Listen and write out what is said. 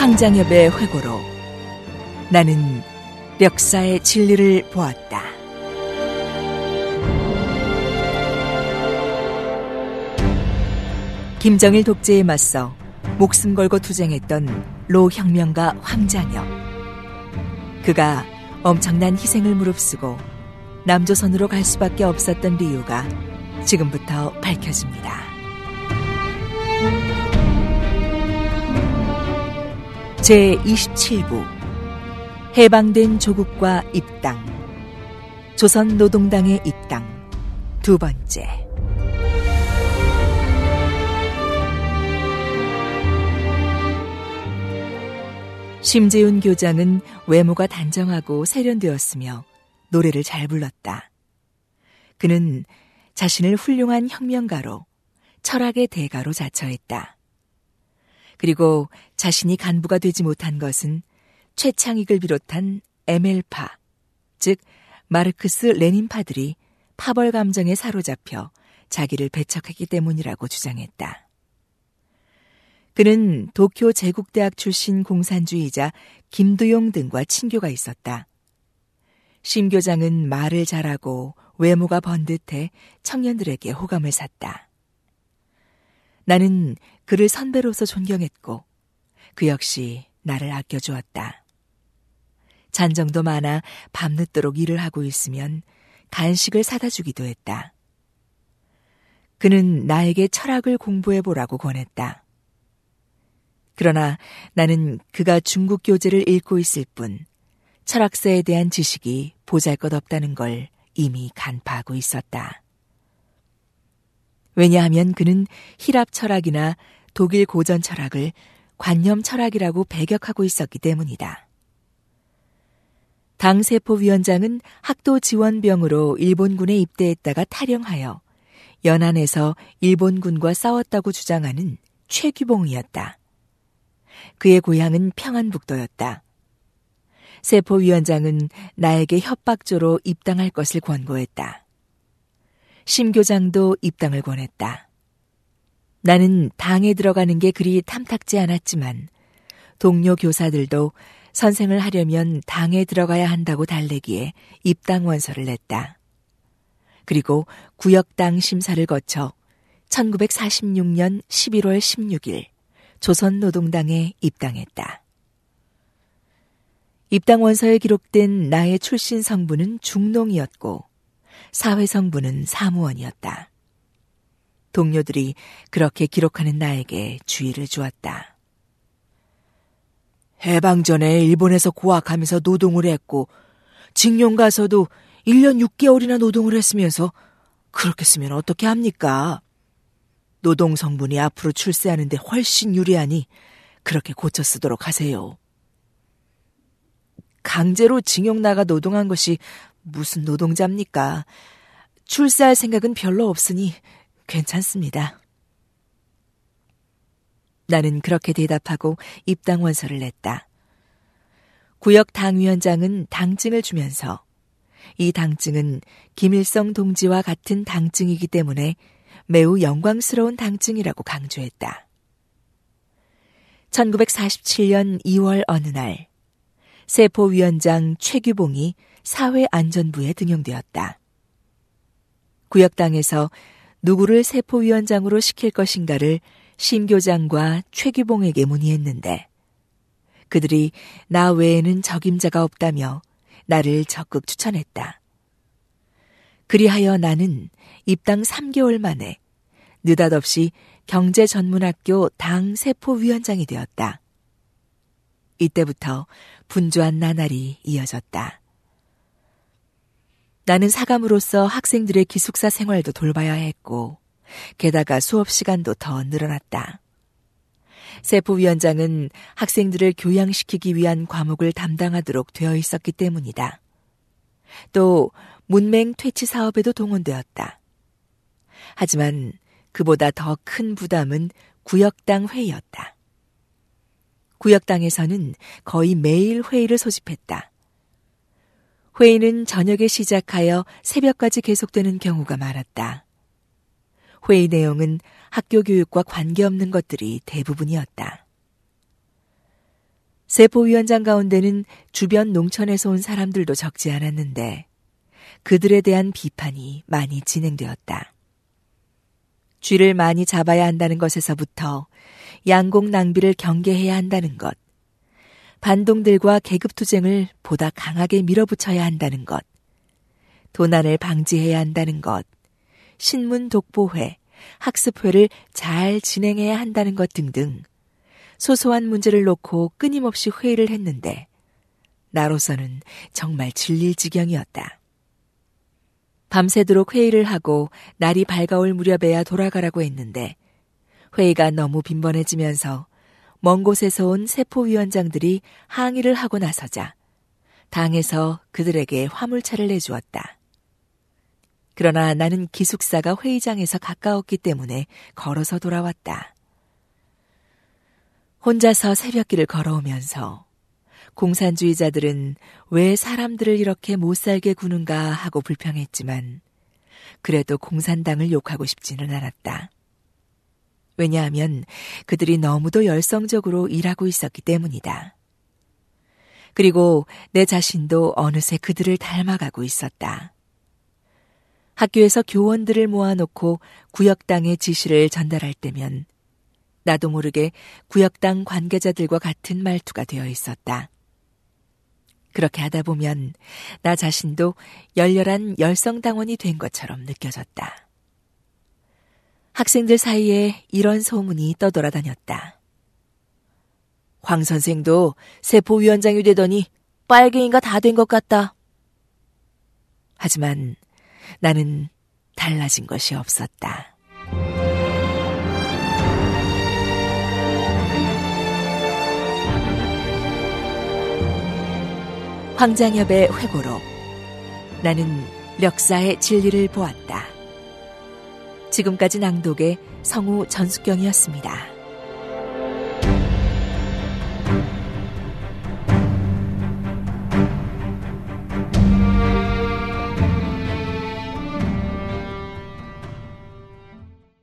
황장엽의 회고로 나는 역사의 진리를 보았다. 김정일 독재에 맞서 목숨 걸고 투쟁했던 로 혁명가 황장엽. 그가 엄청난 희생을 무릅쓰고 남조선으로 갈 수밖에 없었던 이유가 지금부터 밝혀집니다. 제27부 해방된 조국과 입당, 조선노동당의 입당 두 번째. 심재윤 교장은 외모가 단정하고 세련되었으며 노래를 잘 불렀다. 그는 자신을 훌륭한 혁명가로, 철학의 대가로 자처했다. 그리고 자신이 간부가 되지 못한 것은 최창익을 비롯한 ML파, 즉 마르크스 레닌파들이 파벌 감정에 사로잡혀 자기를 배척했기 때문이라고 주장했다. 그는 도쿄 제국대학 출신 공산주의자 김두용 등과 친교가 있었다. 심 교장은 말을 잘하고 외모가 번듯해 청년들에게 호감을 샀다. 나는 그를 선배로서 존경했고 그 역시 나를 아껴주었다. 잔정도 많아 밤늦도록 일을 하고 있으면 간식을 사다 주기도 했다. 그는 나에게 철학을 공부해보라고 권했다. 그러나 나는 그가 중국 교재를 읽고 있을 뿐 철학사에 대한 지식이 보잘것없다는 걸 이미 간파하고 있었다. 왜냐하면 그는 히랍 철학이나 독일 고전 철학을 관념 철학이라고 배격하고 있었기 때문이다. 당 세포위원장은 학도 지원병으로 일본군에 입대했다가 탈영하여 연안에서 일본군과 싸웠다고 주장하는 최규봉이었다. 그의 고향은 평안북도였다. 세포위원장은 나에게 협박조로 입당할 것을 권고했다. 심 교장도 입당을 권했다. 나는 당에 들어가는 게 그리 탐탁지 않았지만 동료 교사들도 선생을 하려면 당에 들어가야 한다고 달래기에 입당 원서를 냈다. 그리고 구역당 심사를 거쳐 1946년 11월 16일 조선노동당에 입당했다. 입당 원서에 기록된 나의 출신 성분은 중농이었고 사회 성분은 사무원이었다. 동료들이 그렇게 기록하는 나에게 주의를 주었다. 해방 전에 일본에서 고학하면서 노동을 했고 징용 가서도 1년 6개월이나 노동을 했으면서 그렇게 쓰면 어떻게 합니까? 노동 성분이 앞으로 출세하는데 훨씬 유리하니 그렇게 고쳐 쓰도록 하세요. 강제로 징용 나가 노동한 것이 무슨 노동자입니까? 출세할 생각은 별로 없으니 괜찮습니다. 나는 그렇게 대답하고 입당 원서를 냈다. 구역 당위원장은 당증을 주면서 이 당증은 김일성 동지와 같은 당증이기 때문에 매우 영광스러운 당증이라고 강조했다. 1947년 2월 어느 날 세포위원장 최규봉이 사회안전부에 등용되었다. 구역당에서 누구를 세포위원장으로 시킬 것인가를 심 교장과 최규봉에게 문의했는데 그들이 나 외에는 적임자가 없다며 나를 적극 추천했다. 그리하여 나는 입당 3개월 만에 느닷없이 경제전문학교 당 세포위원장이 되었다. 이때부터 분주한 나날이 이어졌다. 나는 사감으로서 학생들의 기숙사 생활도 돌봐야 했고 게다가 수업 시간도 더 늘어났다. 세포위원장은 학생들을 교양시키기 위한 과목을 담당하도록 되어 있었기 때문이다. 또 문맹 퇴치 사업에도 동원되었다. 하지만 그보다 더 큰 부담은 구역당 회의였다. 구역당에서는 거의 매일 회의를 소집했다. 회의는 저녁에 시작하여 새벽까지 계속되는 경우가 많았다. 회의 내용은 학교 교육과 관계없는 것들이 대부분이었다. 세포위원장 가운데는 주변 농촌에서 온 사람들도 적지 않았는데 그들에 대한 비판이 많이 진행되었다. 쥐를 많이 잡아야 한다는 것에서부터 양곡 낭비를 경계해야 한다는 것, 반동들과 계급투쟁을 보다 강하게 밀어붙여야 한다는 것, 도난을 방지해야 한다는 것, 신문 독보회, 학습회를 잘 진행해야 한다는 것 등등 소소한 문제를 놓고 끊임없이 회의를 했는데 나로서는 정말 질릴 지경이었다. 밤새도록 회의를 하고 날이 밝아올 무렵에야 돌아가라고 했는데 회의가 너무 빈번해지면서 먼 곳에서 온 세포위원장들이 항의를 하고 나서자 당에서 그들에게 화물차를 내주었다. 그러나 나는 기숙사가 회의장에서 가까웠기 때문에 걸어서 돌아왔다. 혼자서 새벽길을 걸어오면서 공산주의자들은 왜 사람들을 이렇게 못살게 구는가 하고 불평했지만 그래도 공산당을 욕하고 싶지는 않았다. 왜냐하면 그들이 너무도 열성적으로 일하고 있었기 때문이다. 그리고 내 자신도 어느새 그들을 닮아가고 있었다. 학교에서 교원들을 모아놓고 구역당의 지시를 전달할 때면 나도 모르게 구역당 관계자들과 같은 말투가 되어 있었다. 그렇게 하다 보면 나 자신도 열렬한 열성당원이 된 것처럼 느껴졌다. 학생들 사이에 이런 소문이 떠돌아다녔다. 황 선생도 세포위원장이 되더니 빨갱이가 다 된 것 같다. 하지만 나는 달라진 것이 없었다. 황장엽의 회고록. 나는 력사의 진리를 보았다. 지금까지 낭독의 성우 전숙경이었습니다.